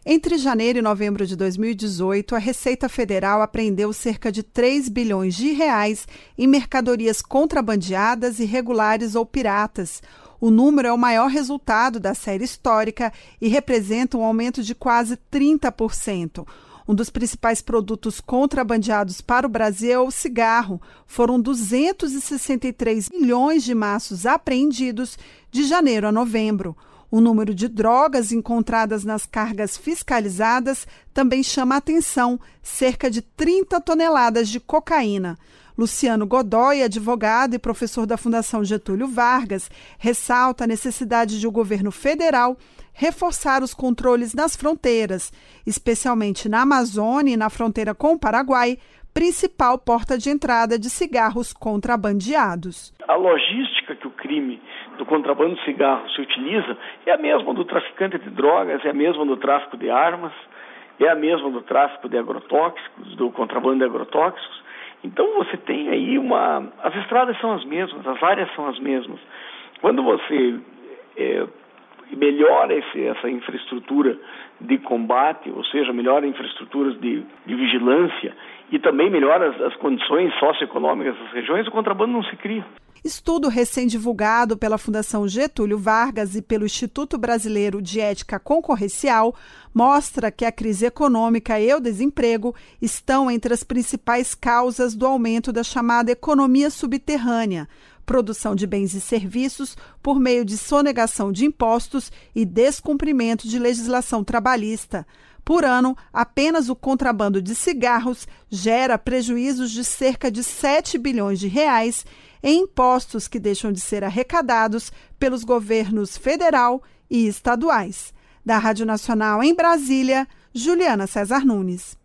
Entre janeiro e novembro de 2018, a Receita Federal apreendeu cerca de 3 bilhões de reais em mercadorias contrabandeadas, irregulares ou piratas. O número é o maior resultado da série histórica e representa um aumento de quase 30%. Um dos principais produtos contrabandeados para o Brasil é o cigarro. Foram 263 milhões de maços apreendidos de janeiro a novembro. O número de drogas encontradas nas cargas fiscalizadas também chama a atenção, cerca de 30 toneladas de cocaína. Luciano Godoy, advogado e professor da Fundação Getúlio Vargas, ressalta a necessidade de o governo federal reforçar os controles nas fronteiras, especialmente na Amazônia e na fronteira com o Paraguai, principal porta de entrada de cigarros contrabandeados. A logística que o crime do contrabando de cigarros se utiliza é a mesma do traficante de drogas, é a mesma do tráfico de armas, é a mesma do tráfico de agrotóxicos, do contrabando de agrotóxicos. Então você tem aí as estradas são as mesmas, as áreas são as mesmas. Quando você melhora essa infraestrutura de combate, ou seja, melhora infraestruturas de vigilância e também melhora as condições socioeconômicas das regiões, o contrabando não se cria. Estudo recém-divulgado pela Fundação Getúlio Vargas e pelo Instituto Brasileiro de Ética Concorrencial mostra que a crise econômica e o desemprego estão entre as principais causas do aumento da chamada economia subterrânea, produção de bens e serviços por meio de sonegação de impostos e descumprimento de legislação trabalhista. Por ano, apenas o contrabando de cigarros gera prejuízos de cerca de 7 bilhões de reais em impostos que deixam de ser arrecadados pelos governos federal e estaduais. Da Rádio Nacional em Brasília, Juliana César Nunes.